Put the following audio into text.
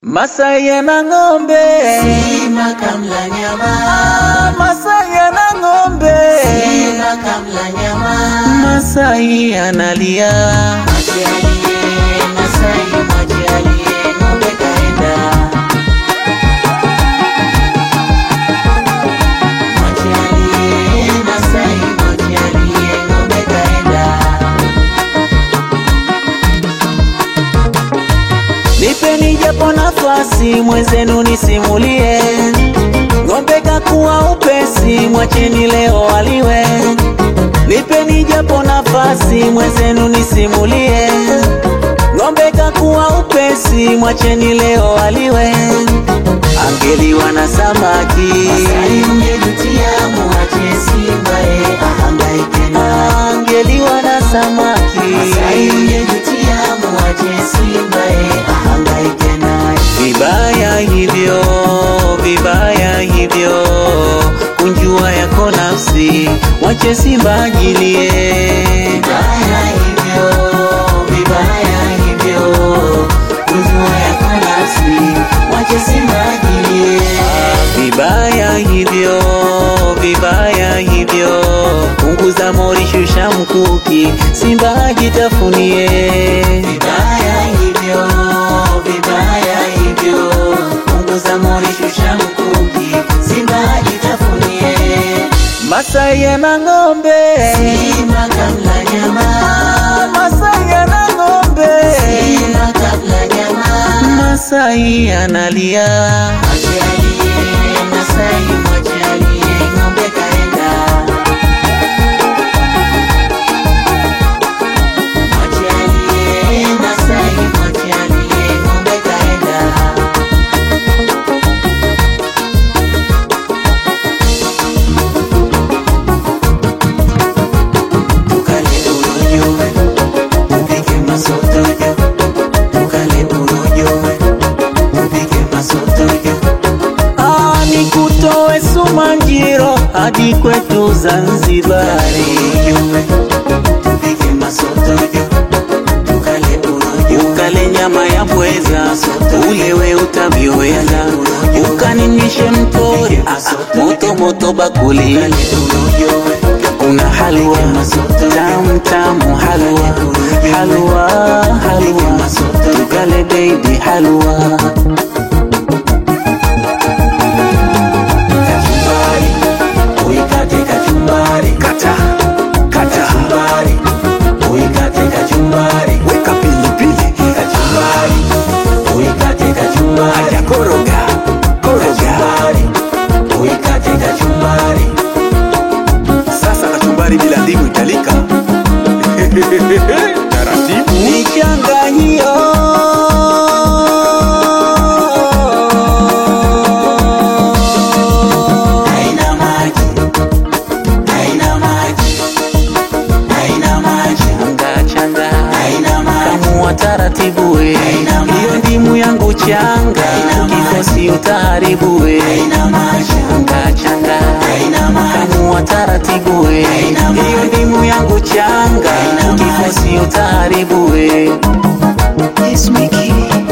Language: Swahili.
Masai yana ng'ombe, Simba kamla nyama. Masai yana ng'ombe, Simba kamla nyama. Masai analia, Maji aliye, Masai maji aliye, ng'ombe kaenda. Maji aliye, Masai maji aliye, ng'ombe kaenda. nipeni japo nafasi mwenzenu nisimulie. Ng'ombe kakuwa upesi, mwacheni leo aliwe. Nipeni japo nafasi mwenzenu nisimulie. Ng'ombe kakuwa upesi, mwacheni leo aliwe. Angeliwa na samaki, Masai ungejutia, muache Simba ahangaike na. angeliwa na samaki. Masai ungejutia, muache Simba ahangaike naye. Vibaya hivyo, vibaya hivyo, kunjua yako nafsi, wache Simba ajilie. Vibaya hivyo, vibaya hivyo, kujua yako nafsi, wache Simba ajilie. Vibaya hivyo, vibaya hivyo, punguza mori, shusha mkuki, Simba ajitafunie. Vibaya hivyo, vibaya hivyo, punguza mori, shusha mkuki, Simba ajitafunie. Masai yana ng'ombe, Simba kamla nyama. Masai yana ng'ombe, Simba kamla nyama. Masai analia, Maji aliye, Masai maji aliye, ng'ombe kaenda. Maji aliye, Masai maji aliye, ng'ombe kaenda. Tukale urojo, upike masotojo. Tukale urojo, upike masotojo. nikutoe Sumanjiro hadi kwetu Zanzibari. Tupike masotojo, tukale urojo. Ukale nyama ya pweza, ulewe utavyoweza. Ukaninishe mtori, moto moto bakuli. Kuna halwa, tamu tamu halwa, halwa halwa, tukale baby halwa. Kachumbari, uikate kachumbari. Kata, kata, Kachumbari, uikate kachumbari. weka pilipili. Kachumbari, uikate kachumbari. Aya koroga, koroga. Kachumbari, uikate kachumbari. Sasa kachumbari bila ndimu italika. Taratibu. Nichanganyio. Haina maji, haina maji, haina maji, Changa changa. haina maji. Kamua taratibu we. Haina maji. Hiyo ndimu yangu changa. Haina maji. Kikosi utaharibu we. Haina maji, Changa changa. haina maji. Kamua taratibu we. Haina maji. Hiyo ndimu yangu changa. Haina maji. Kikosi utaharibu we. It's Mickey.